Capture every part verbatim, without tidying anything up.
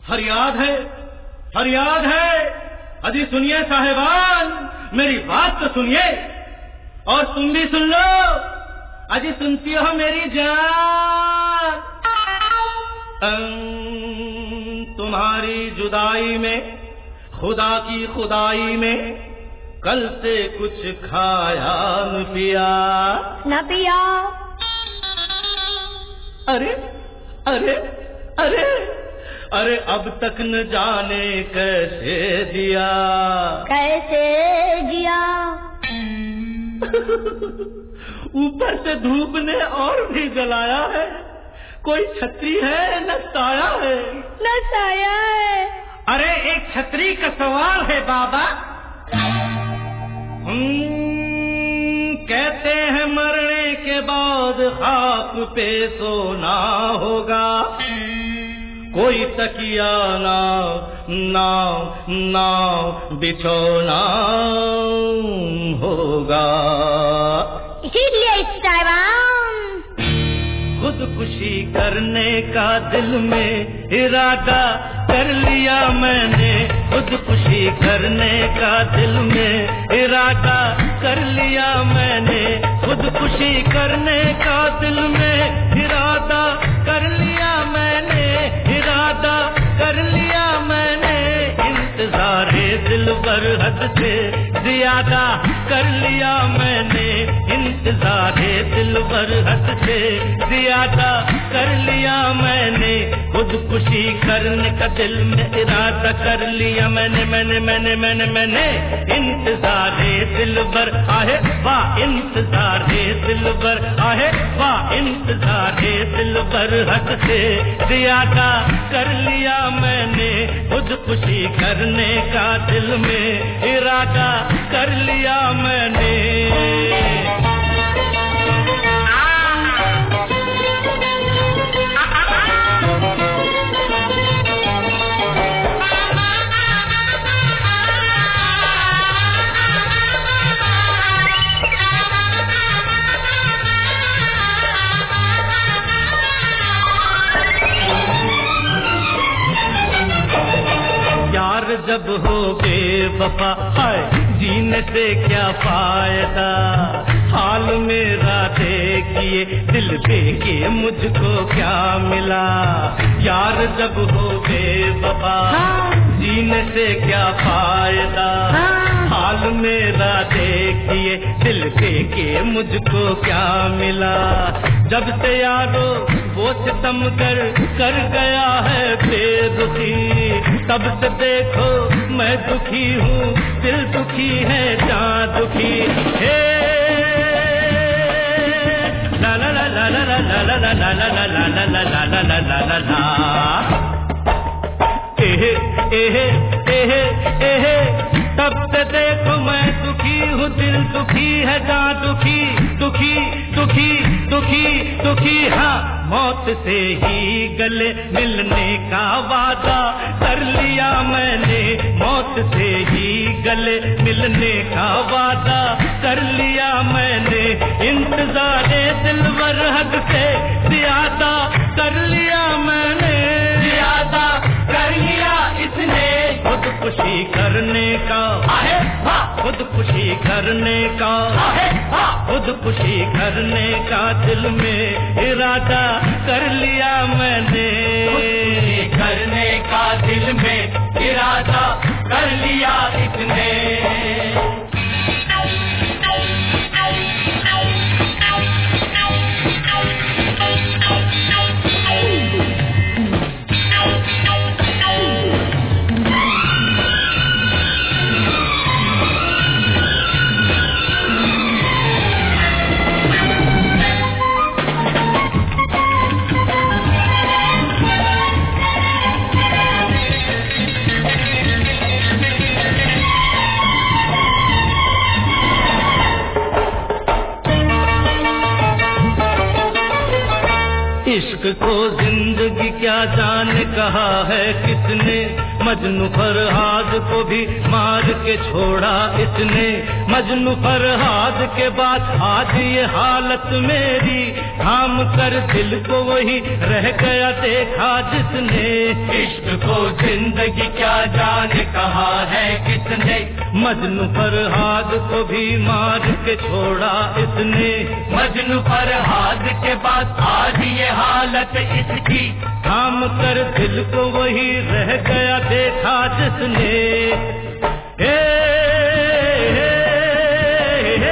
फरियाद है, फरियाद है। अजी सुनिए साहिबान, मेरी बात तो सुनिए और तुम भी सुन लो। अजी सुनती हो मेरी जान? तुम्हारी जुदाई में, खुदा की खुदाई में, कल से कुछ खाया न पिया न पिया। अरे अरे अरे अरे अब तक न जाने कैसे जिया, कैसे जिया। ऊपर से धूप ने और भी जलाया है, कोई छतरी है न साया है, न साया है। अरे एक छतरी का सवाल है बाबा। कहते हैं मरने के बाद खाक पे सोना होगा, कोई तकिया ना ना ना बिछोना होगा। इसीलिए इस टाइम खुदकुशी करने का दिल में इरादा कर लिया मैंने, खुदकुशी करने का दिल में इरादा कर लिया मैंने, खुदकुशी करने का दिल में इरादा कर लिया मैंने, इरादा कर लिया मैंने। इंतज़ारे दिल बर हद से ज्यादा कर लिया मैंने, इंतज़ारे दिल बर हद से ज्यादा कर लिया मैंने, खुदकुशी करने का दिल में इरादा कर लिया मैंने, मैंने मैंने मैंने मैंने इंतज़ारे दिल बर आहे वाह, इंतज़ारे दिल बर आहे वाह, इंतज़ारे दिल बर हद से ज्यादा कर लिया मैंने, खुदकुशी करने का दिल में इरादा कर लिया मैंने। जब हो बेवफा हाय जीने से क्या फायदा, हाल मेरा देखिए दिल देके मुझको क्या मिला। यार जब हो बेवफा जीने से क्या फायदा, हाल मेरा देखिए दिल देके मुझको क्या मिला। जब से यारो वो सितम कर कर गया है बेरुखी, तब से देखो मैं दुखी हूँ, दिल दुखी है जान दुखी है। ला ला ला ला ला ला ला ला ला ला ला ला ला ला ला ला ला ला ला। एहे एहे एहे एहे तब से देखो मैं दुखी हूँ, दिल दुखी है जान दुखी दुखी दुखी दुखी दुखी। हाँ मौत से ही गले मिलने का वादा कर लिया मैंने, मौत से ही गले मिलने का वादा कर लिया मैंने। इंतज़ारे दिलबर हद से ज्यादा कर लिया मैंने, ज्यादा कर लिया इसने। खुदकुशी करने का आहे खुदकुशी करने का आहे खुदकुशी करने का दिल में इरादा कर लिया मैंने, खुदकुशी करने का दिल में इरादा कर लिया इसने। कहा है किसने, मजनू फरहाद को भी मार के छोड़ा इसने। मजनू फरहाद के बाद आज ये हालत मेरी, थाम कर दिल को वही रह गया देखा जिसने। इश्क को जिंदगी क्या जाने कहा है किसने, मजनू फरहाद को भी मार के छोड़ा इसने। मजनू फरहाद के बाद आज ये हालत इसकी, थाम कर दिल को वही रह गया देखा जिसने। हे, हे, हे,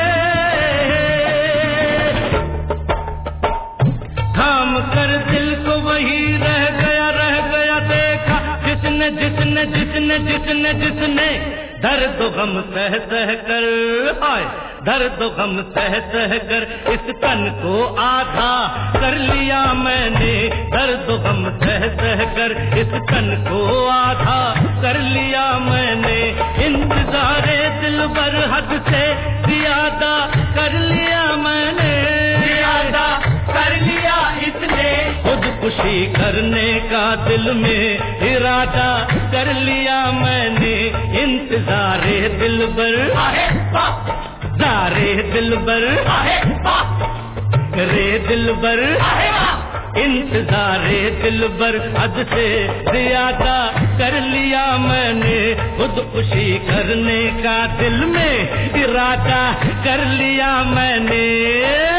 थाम कर दिल को वही रह गया रह गया देखा जिसने जिसने जिसने जिसने जिसने दर्द गम सह सह कर, हाय दर्द गम सह सह कर इस तन को आधा कर लिया मैंने। दर्द गम सह सह कर इस तन को आधा कर लिया मैंने। इंतजारे दिल पर हद से ज्यादा कर लिया मैंने, ज्यादा कर लिया इसने। खुदकुशी करने का दिल में इरादा कर लिया मैंने। इंतजारे दिल बर आहे बाप, जारे दिल बर आहे बाप, रे दिल बर आहे बाप। इंतजारे दिल बर हद से ज्यादा कर लिया मैंने। खुदकुशी करने का दिल में इरादा कर लिया मैंने।